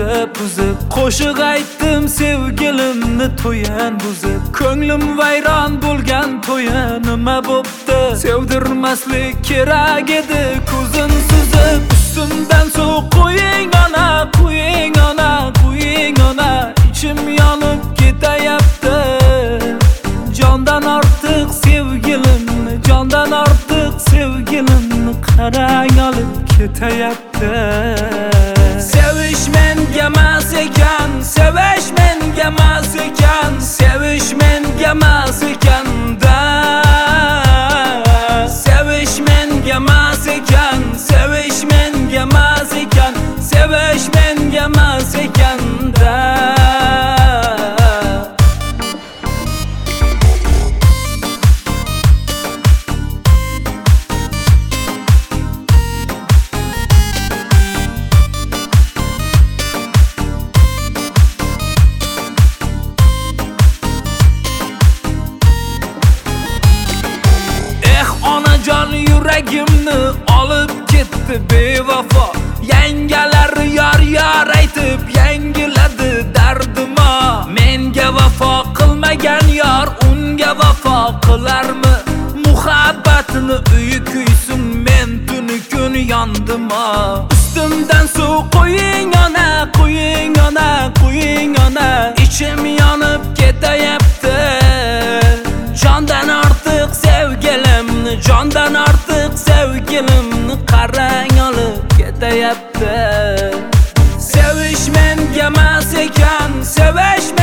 buzib qo'shiq aytdim sevgilimni to'yan buzib ko'nglim vayron bo'lgan to'ya nima bo'pti sevdirmaslik kerak edi ko'zin suzib ustimdan suv qo'ying ona qo'ying ona qo'ying ona ichim yonib ketayapti jondan ortiq sevgilimni jondan ortiq sevgilimni qarang olib ketayapti sevish menga emas ekan sevish menga emas ekan sevish menga emas ekanda sevish menga emas ekan sevish menga emas ekan sevish menga emas ekanda yuragimni olib ketdi bevafo yangalar yor yor aytib yangiladi dardima menga vafo qilmagan yor unga vafo qilarmi muhabbatini uyi kuysin men tuni kun yondima ustimdan suv qo'ying ona qo'ying ona qo'ying ona ichim yonib ketayapti jondan ortiq sevgilimni jondan ortiq sevgilimni qarang olib ketayapti sevish menga emas ekan sevish